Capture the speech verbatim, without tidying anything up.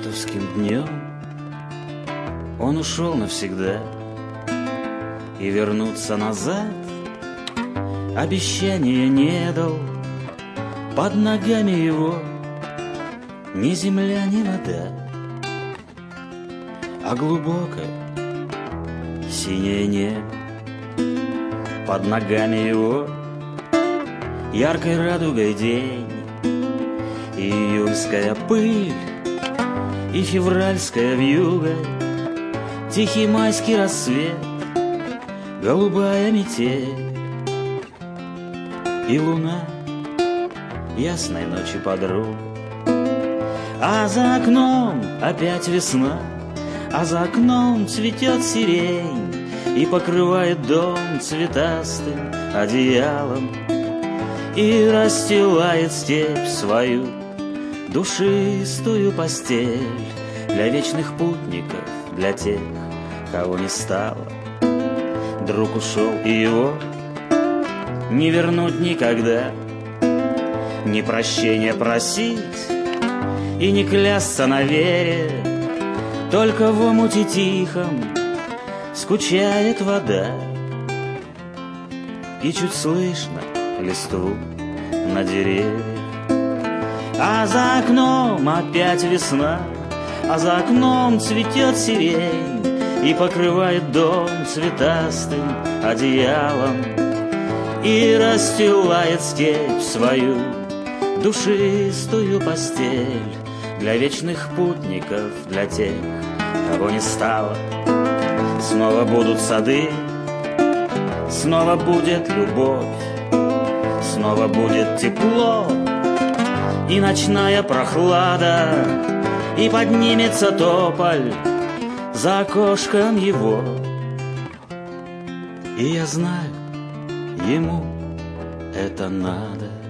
мартовским днем он ушел навсегда, и вернуться назад обещания не дал. Под ногами его ни земля, ни вода, а глубокое синее небо. Под ногами его яркой радугой день, и июльская пыль, и февральская вьюга, тихий майский рассвет, голубая метель и луна ясной ночи подруга. А за окном опять весна, а за окном цветет сирень и покрывает дом цветастым одеялом, и расстилает степь свою душистую постель для вечных путников, для тех, кого не стало. Друг ушел, и его не вернуть никогда, не прощения просить и не клясться на вере. Только в омуте тихом скучает вода, и чуть слышно листву на деревьях. А за окном опять весна, а за окном цветет сирень и покрывает дом цветастым одеялом, и расстилает степь свою душистую постель для вечных путников, для тех, кого не стало. Снова будут сады, снова будет любовь, снова будет тепло и ночная прохлада, и поднимется тополь за окошком его. И я знаю, ему это надо.